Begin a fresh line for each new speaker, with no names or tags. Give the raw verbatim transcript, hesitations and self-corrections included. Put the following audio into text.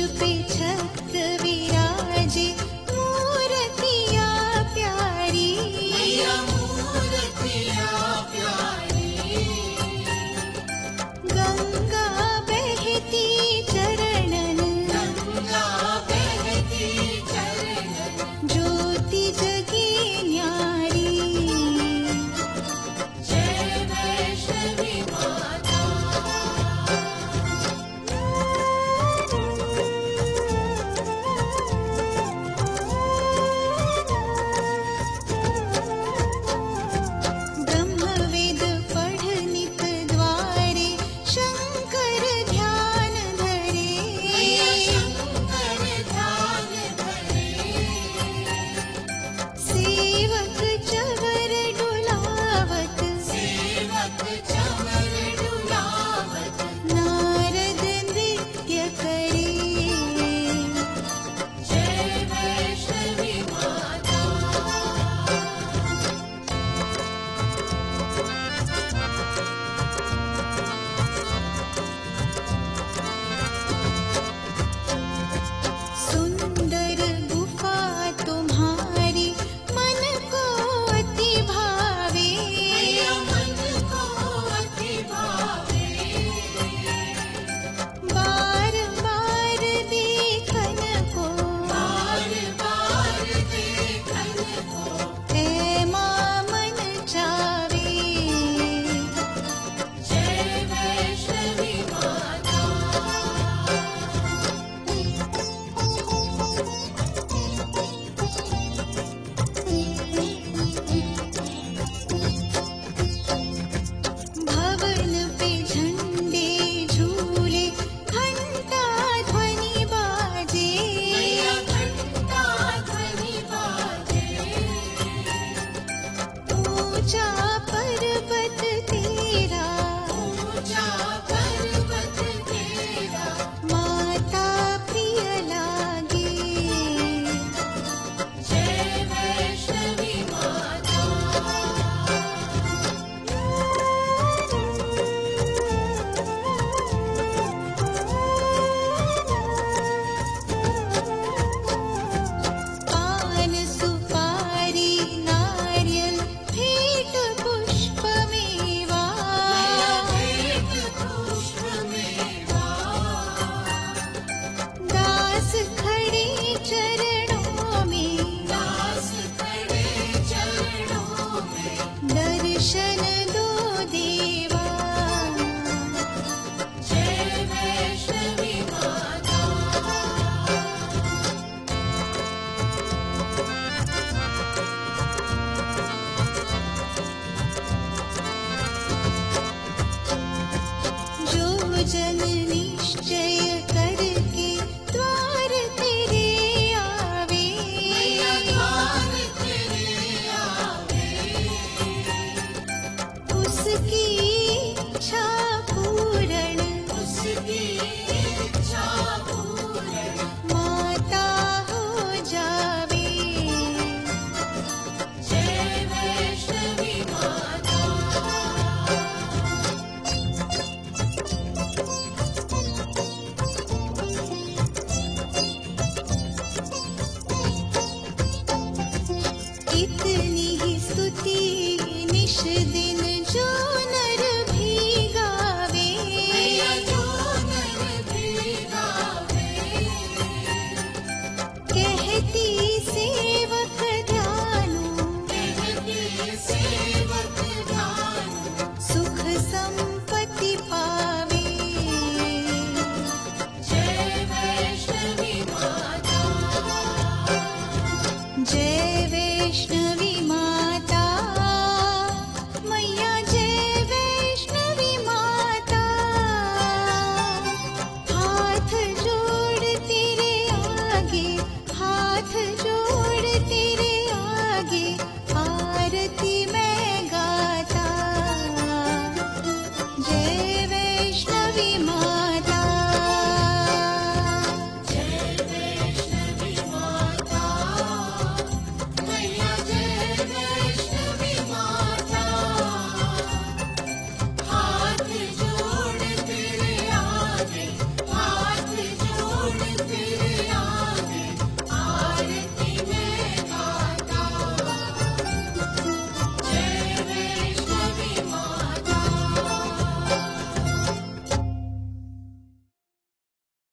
पे छत्र विराजे मूर्तिया प्यारी
मैया मूर्तिया प्यारी।
गंगा बहती चरणन
गंगा बहती चरणन
ज्योति जगी न्यारी
जय वैष्णवी माता।
ब्रह्मवेद पढ़ नित द्वारे शंकर ध्यान धरे
मैया शंकर ध्यान धरे
सेवक चवर डुलावत
सेवक चमर डुलावत
नारद नृत्य करे
जय वैष्णवी माता।
सुंदर गुफा तुम्हारी मन को अति भावे
मैया मन को अति भावे
बार बार देखन को
बार बार देखन को
ऐ मां मन चावे
जय वैष्णवी माता।
भवन पे झंडे झूले घंटा ध्वनि बाजे
मैया घंटा ध्वनि बाजे
ऊंचा पर्वत तेरा
ऊंचा पर्वत तेरा
माता प्रिय लागे
जय वैष्णवी माता।
पान सुपारी नारियल भेंट पुष्प मेवा
मैया भेंट पुष्प मेवा
दास खड़े चरणों में
दास खड़े चरणों में
दर्शन दो देवा
जय वैष्णवी माता।
जो जन निश्चय करके द्वार तेरे आवे
मैया द्वार तेरे आवे
उसकी इच्छा पूर्ण
उसकी इच्छा पूर्ण
माता हो जावे
जय वैष्णवी माता।
इतनी ही स्तुति निष दिन